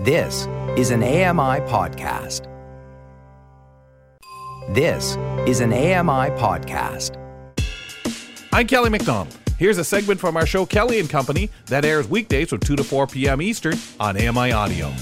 This is an AMI podcast. This is an AMI podcast. I'm Kelly McDonald. Here's a segment from our show Kelly and Company that airs weekdays from 2 to 4 p.m. Eastern on AMI Audio.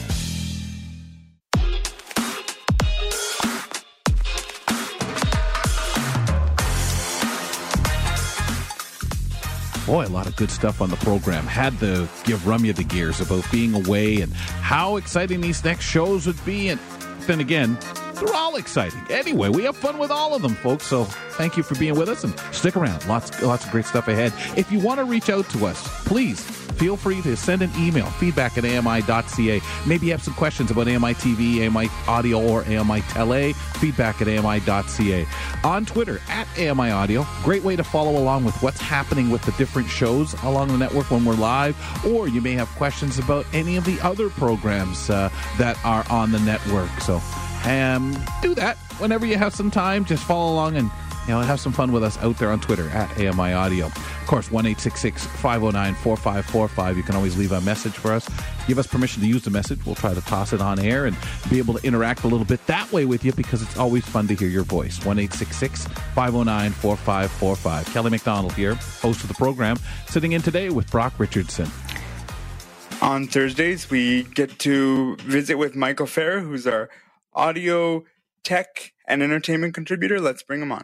Boy, a lot of good stuff on the program. Had to give Rumya the gears about being away and how exciting these next shows would be. And then again, they're all exciting. Anyway, we have fun with all of them, folks. So thank you for being with us and stick around. Lots of great stuff ahead. If you want to reach out to us, please feel free to send an email, feedback@ami.ca. Maybe you have some questions about AMI TV, AMI Audio, or AMI Tele, feedback@ami.ca. On Twitter, @AMI Audio. Great way to follow along with what's happening with the different shows along the network when we're live, or you may have questions about any of the other programs that are on the network. So do that whenever you have some time. Just follow along and have some fun with us out there on Twitter @AMI Audio. Of course, 1-866-509-4545. You can always leave a message for us. Give us permission to use the message. We'll try to toss it on air and be able to interact a little bit that way with you because it's always fun to hear your voice. 1-866-509-4545. Kelly McDonald here, host of the program, sitting in today with Brock Richardson. On Thursdays, we get to visit with Michael Fair, who's our audio, tech, and entertainment contributor. Let's bring him on.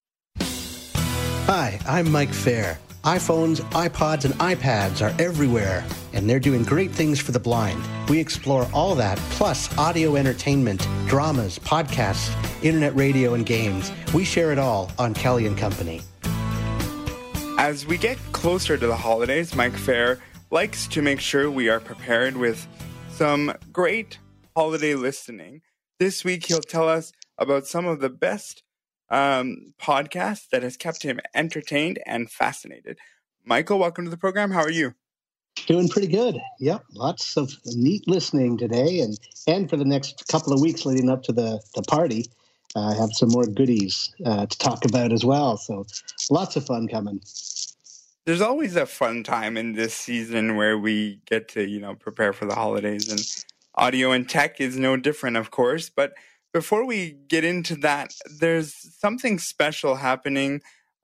Hi, I'm Mike Fair. iPhones, iPods, and iPads are everywhere, and they're doing great things for the blind. We explore all that, plus audio entertainment, dramas, podcasts, internet radio, and games. We share it all on Kelly and Company. As we get closer to the holidays, Mike Fair likes to make sure we are prepared with some great holiday listening. This week, he'll tell us about some of the best podcast that has kept him entertained and fascinated. Michael, welcome to the program. How are you? Doing pretty good. Yep, lots of neat listening today, and for the next couple of weeks leading up to the party. I have some more goodies to talk about as well, so lots of fun coming. There's always a fun time in this season where we get to, prepare for the holidays, and audio and tech is no different, of course, but before we get into that, there's something special happening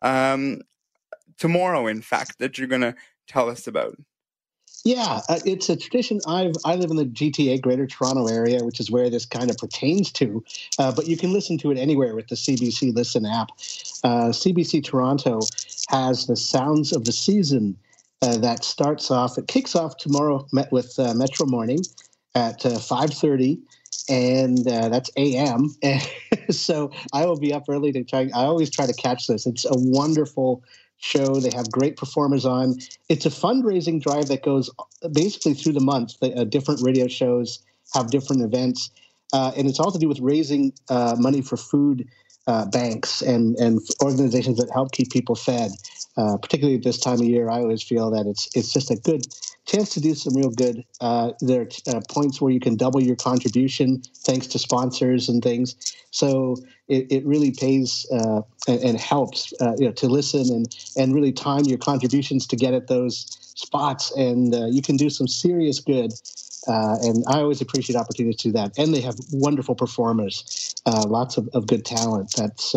tomorrow, in fact, that you're going to tell us about. Yeah, it's a tradition. I live in the GTA, Greater Toronto Area, which is where this kind of pertains to, but you can listen to it anywhere with the CBC Listen app. CBC Toronto has the Sounds of the Season that starts off, it kicks off tomorrow with Metro Morning at 5:30. And that's a.m. So I will be up early to try. I always try to catch this. It's a wonderful show. They have great performers on. It's a fundraising drive that goes basically through the month. Different radio shows have different events. And it's all to do with raising money for food banks and organizations that help keep people fed. Particularly at this time of year, I always feel that it's just a good chance to do some real good. There are points where you can double your contribution thanks to sponsors and things. So it really pays and helps to listen and really time your contributions to get at those spots. And you can do some serious good. And I always appreciate opportunities to do that. And they have wonderful performers, lots of good talent.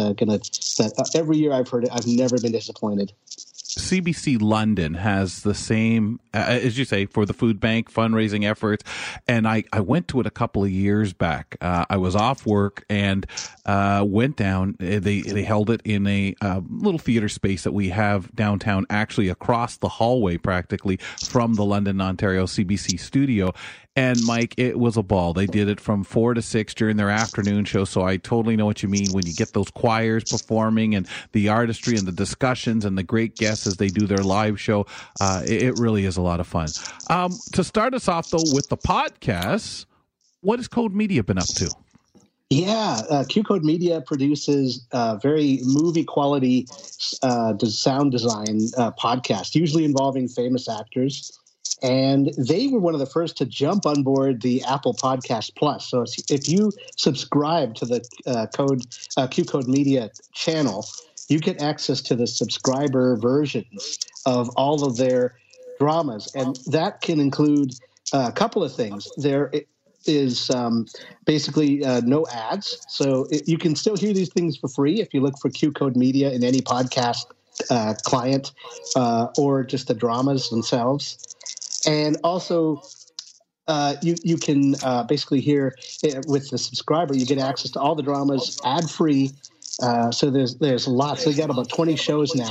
Every year I've heard it, I've never been disappointed. CBC London has the same, as you say, for the food bank fundraising efforts. And I went to it a couple of years back. I was off work and went down. They held it in a little theater space that we have downtown, actually across the hallway practically from the London, Ontario CBC studio. And Mike, it was a ball. They did it from 4 to 6 during their afternoon show. So I totally know what you mean when you get those choirs performing and the artistry and the discussions and the great guests as they do their live show. It really is a lot of fun. To start us off, though, with the podcast, what has Code Media been up to? Yeah, Q Code Media produces very movie quality sound design podcast, usually involving famous actors. And they were one of the first to jump on board the Apple Podcast Plus. So if you subscribe to the Q Code Media channel, you get access to the subscriber versions of all of their dramas. And that can include a couple of things. is basically no ads. So you can still hear these things for free if you look for Q Code Media in any podcast client or just the dramas themselves. And also, you can basically hear with the subscriber, you get access to all the dramas ad free. So there's lots. They got about 20 shows now.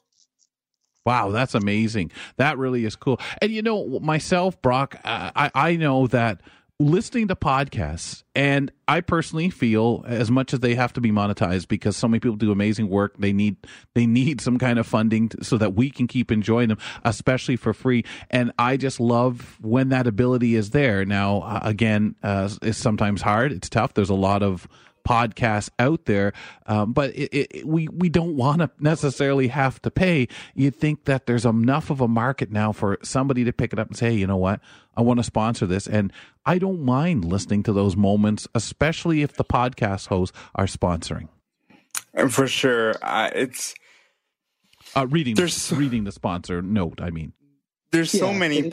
Wow, that's amazing. That really is cool. And you know, myself, Brock, I know that listening to podcasts, and I personally feel as much as they have to be monetized because so many people do amazing work, they need some kind of funding so that we can keep enjoying them, especially for free. And I just love when that ability is there. Now, again, it's sometimes hard. It's tough. There's a lot of podcasts out there, but we don't want to necessarily have to pay. You'd think that there's enough of a market now for somebody to pick it up and say, hey, you know what, I want to sponsor this. And I don't mind listening to those moments, especially if the podcast hosts are sponsoring. And for sure, it's reading the sponsor note. I mean, there's so many.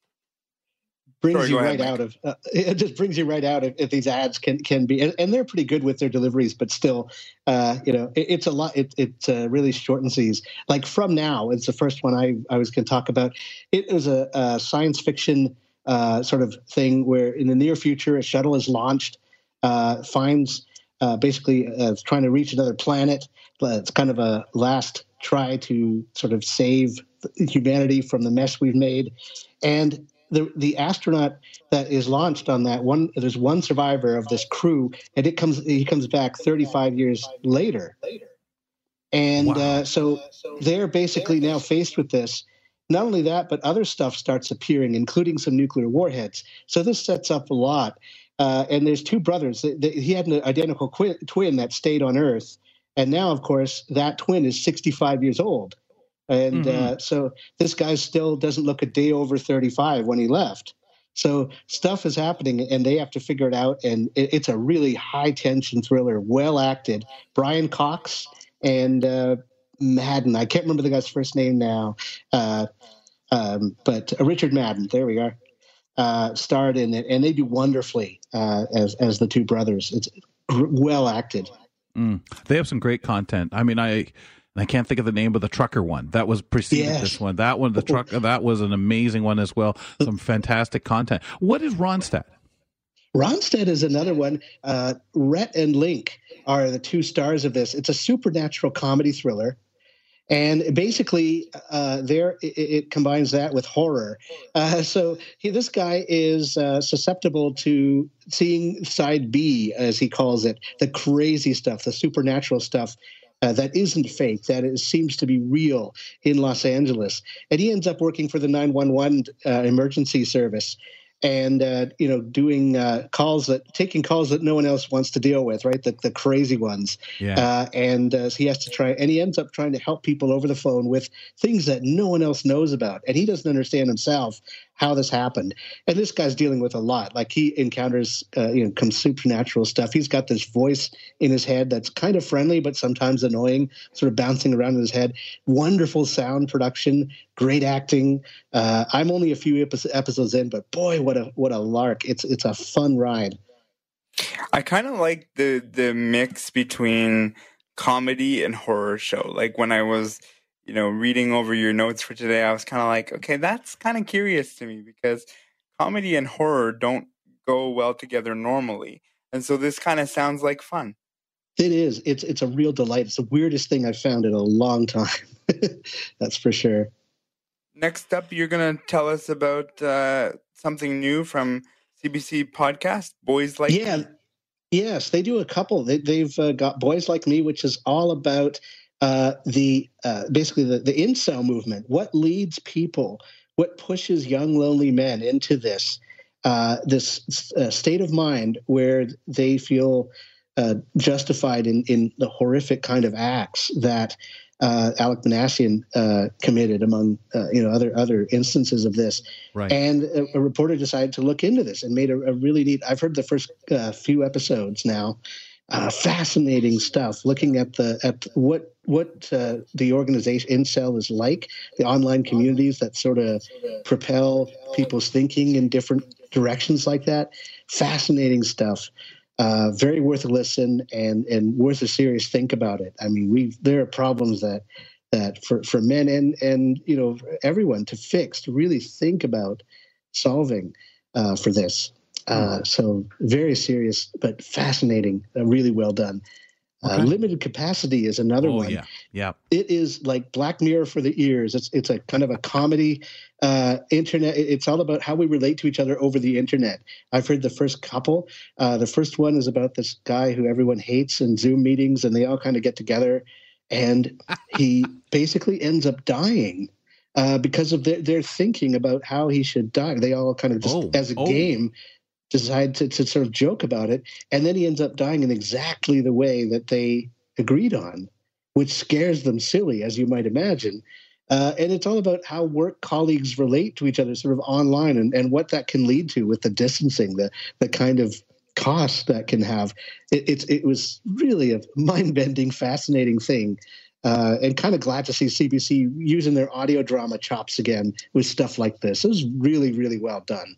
Brings you right out of it. Just brings you right out of if these ads can be, and they're pretty good with their deliveries, but still, it's a lot. It really shortens these. Like From Now, it's the first one I was going to talk about. It was a science fiction sort of thing where in the near future a shuttle is launched, finds basically trying to reach another planet. It's kind of a last try to sort of save humanity from the mess we've made, and the astronaut that is launched on that one, there's one survivor of this crew, and he comes back 35 years later. And wow. So they're basically now faced with this. Not only that, but other stuff starts appearing, including some nuclear warheads. So this sets up a lot. And there's two brothers. He had an identical twin that stayed on Earth. And now, of course, that twin is 65 years old. And so this guy still doesn't look a day over 35 when he left. So stuff is happening, and they have to figure it out. And it's a really high-tension thriller, well-acted. Brian Cox and Madden. I can't remember the guy's first name now. But Richard Madden, there we are, starred in it. And they do wonderfully as the two brothers. It's well-acted. They have some great content. I mean, I can't think of the name of the trucker one that was preceded this one. That one, the trucker, that was an amazing one as well. Some fantastic content. What is Ronstadt? Ronstadt is another one. Rhett and Link are the two stars of this. It's a supernatural comedy thriller. And basically, it combines that with horror. So this guy is susceptible to seeing side B, as he calls it, the crazy stuff, the supernatural stuff. That isn't fake, that seems to be real in Los Angeles. And he ends up working for the 911 emergency service and, doing taking calls that no one else wants to deal with, right? The crazy ones. Yeah. He has to try, and he ends up trying to help people over the phone with things that no one else knows about. And he doesn't understand himself how this happened. And this guy's dealing with a lot. Like he encounters, some supernatural stuff. He's got this voice in his head that's kind of friendly, but sometimes annoying, sort of bouncing around in his head. Wonderful sound production, great acting. I'm only a few episodes in, but boy, what a lark. It's a fun ride. I kind of like the mix between comedy and horror show. Like when I was reading over your notes for today, I was kind of like, okay, that's kind of curious to me because comedy and horror don't go well together normally. And so this kind of sounds like fun. It is. It's a real delight. It's the weirdest thing I've found in a long time. That's for sure. Next up, you're going to tell us about something new from CBC Podcast, Boys Like Me. Yes, they do a couple. They've got Boys Like Me, which is all about basically the incel movement. What leads people? What pushes young lonely men into this state of mind where they feel justified in the horrific kind of acts that Alec Minassian committed, among other instances of this. Right. And a reporter decided to look into this and made a really neat. I've heard the first few episodes now. Fascinating stuff. Looking at what the organization Incel is like, the online communities that sort of propel people's thinking in different directions like that. Fascinating stuff. Very worth a listen and worth a serious think about it. I mean, there are problems that for men and everyone to fix, to really think about solving for this. So very serious but fascinating. Really well done. Okay. Limited Capacity is another one. Yeah. It is like Black Mirror for the ears. It's a kind of a comedy internet. It's all about how we relate to each other over the internet. I've heard the first couple. The first one is about this guy who everyone hates in Zoom meetings, and they all kind of get together, and he basically ends up dying because of their thinking about how he should die. They all kind of just as a game decide to sort of joke about it, and then he ends up dying in exactly the way that they agreed on, which scares them silly, as you might imagine. And it's all about how work colleagues relate to each other sort of online and what that can lead to with the distancing, the kind of cost that can have. It was really a mind-bending, fascinating thing. And kind of glad to see CBC using their audio drama chops again with stuff like this. It was really, really well done.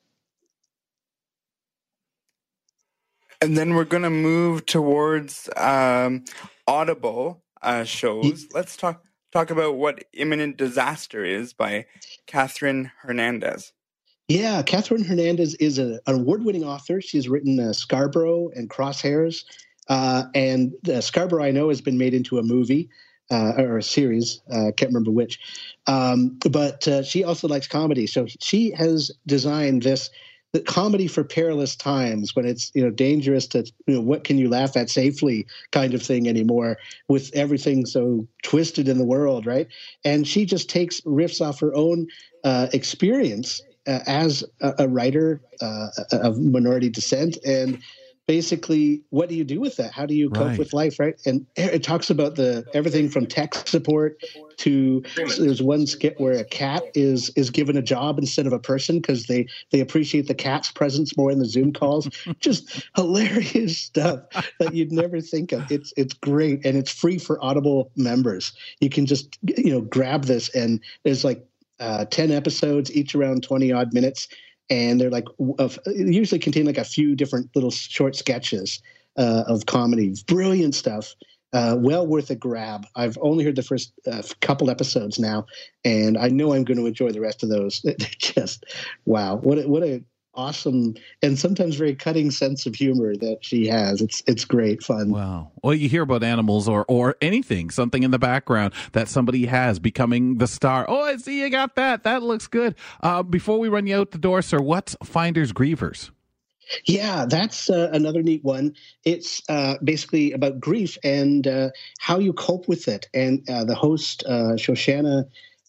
And then we're going to move towards Audible shows. Let's talk about What Imminent Disaster Is by Catherine Hernandez. Yeah, Catherine Hernandez is an award-winning author. She's written Scarborough and Crosshairs. And Scarborough, I know, has been made into a movie or a series. Can't remember which. But she also likes comedy. So she has designed the comedy for perilous times, when it's dangerous to what can you laugh at safely kind of thing anymore, with everything so twisted in the world, right? And she just takes riffs off her own experience as a writer of minority descent, and basically, what do you do with that? How do you cope with life, right? And it talks about everything from tech support to there's one skit where a cat is given a job instead of a person because they appreciate the cat's presence more in the Zoom calls. Just hilarious stuff that you'd never think of. It's great, and it's free for Audible members. You can just grab this, and there's like 10 episodes, each around 20 odd minutes. And they're like usually contain like a few different little short sketches of comedy. Brilliant stuff. Well worth a grab. I've only heard the first couple episodes now, and I know I'm going to enjoy the rest of those. They're just wow! What a awesome and sometimes very cutting sense of humor that she has. It's great fun. Wow. Well, you hear about animals or anything, something in the background that somebody has becoming the star. Oh, I see you got that. That looks good. Before we run you out the door, sir, what's Finders Grievers? Yeah, that's another neat one. It's basically about grief and how you cope with it. And the host, Shoshana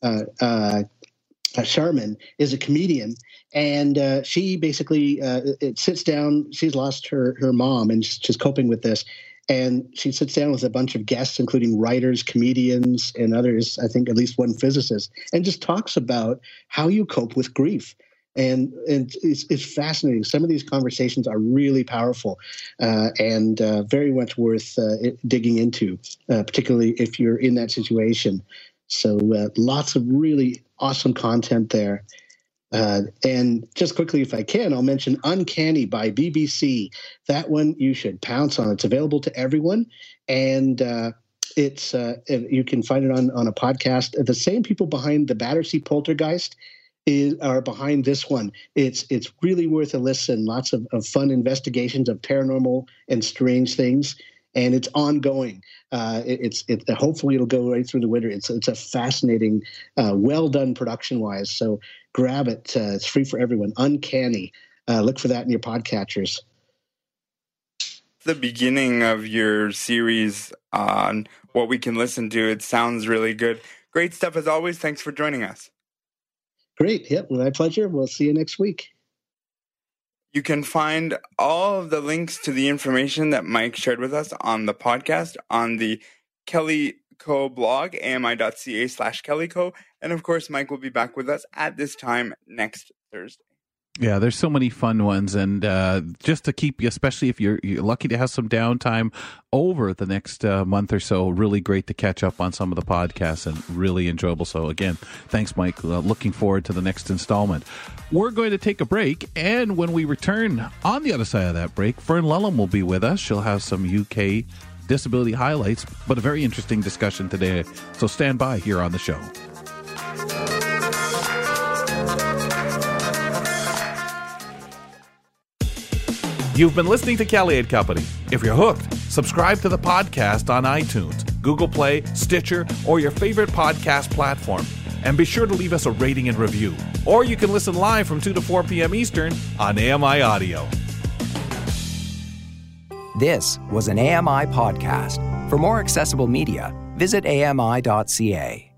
Sharman, is a comedian, and she basically it sits down. She's lost her mom, and she's coping with this. And she sits down with a bunch of guests, including writers, comedians, and others, I think at least one physicist, and just talks about how you cope with grief. And it's fascinating. Some of these conversations are really powerful and very much worth digging into, particularly if you're in that situation. So lots of really awesome content there. And just quickly, if I can, I'll mention Uncanny by BBC. That one you should pounce on. It's available to everyone, and it's you can find it on a podcast. The same people behind the Battersea Poltergeist are behind this one. It's really worth a listen. Lots of fun investigations of paranormal and strange things, and it's ongoing. Hopefully it'll go right through the winter. It's a fascinating, well done production wise. So grab it. It's free for everyone. Uncanny. Look for that in your podcatchers. The beginning of your series on what we can listen to. It sounds really good. Great stuff as always. Thanks for joining us. Great. Yep. My pleasure. We'll see you next week. You can find all of the links to the information that Mike shared with us on the podcast on the Kelly Co blog, ami.ca/KellyCo. And of course, Mike will be back with us at this time next Thursday. Yeah, there's so many fun ones, and just to keep you, especially if you're lucky to have some downtime over the next month or so, really great to catch up on some of the podcasts and really enjoyable. So again, thanks, Mike. Looking forward to the next installment. We're going to take a break, and when we return on the other side of that break, Fern Lellam will be with us. She'll have some UK disability highlights, but a very interesting discussion today. So stand by here on the show. You've been listening to Kelly & Company. If you're hooked, subscribe to the podcast on iTunes, Google Play, Stitcher, or your favorite podcast platform. And be sure to leave us a rating and review. Or you can listen live from 2 to 4 p.m. Eastern on AMI Audio. This was an AMI podcast. For more accessible media, visit ami.ca.